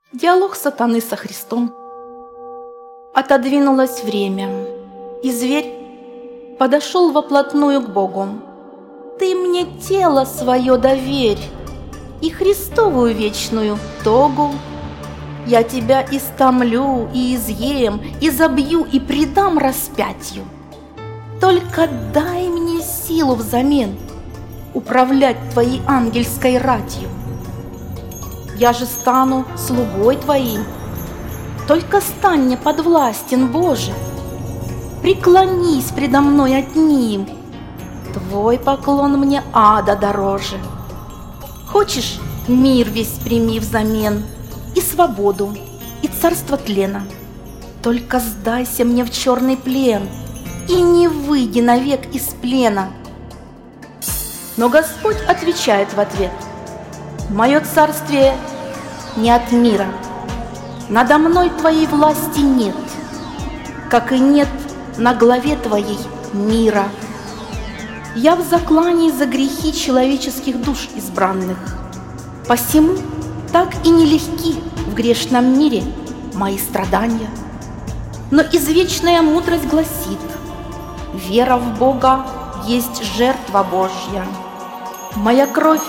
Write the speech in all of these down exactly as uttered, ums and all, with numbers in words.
Диалог сатаны со Христом. Отодвинулось время, и зверь подошел воплотную к Богу. Ты мне тело свое доверь и Христовую вечную тогу. Я тебя истомлю и изъем, и забью, и предам распятию. Только дай мне силу взамен управлять твоей ангельской ратью. Я же стану слугой твоим, только стань мне подвластен, Боже. Преклонись предо мной одним, твой поклон мне ада дороже. Хочешь, мир весь прими взамен, и свободу, и царство тлена. Только сдайся мне в черный плен и не выйди навек из плена. Но Господь отвечает в ответ: мое царствие не от мира, надо мной твоей власти нет, как и нет на главе твоей мира. Я в заклании за грехи человеческих душ избранных, посему так и нелегки в грешном мире мои страдания. Но извечная мудрость гласит: вера в Бога есть жертва Божья. Моя кровь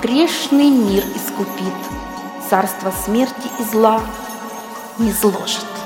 грешный мир искупит, царство смерти и зла не зложит.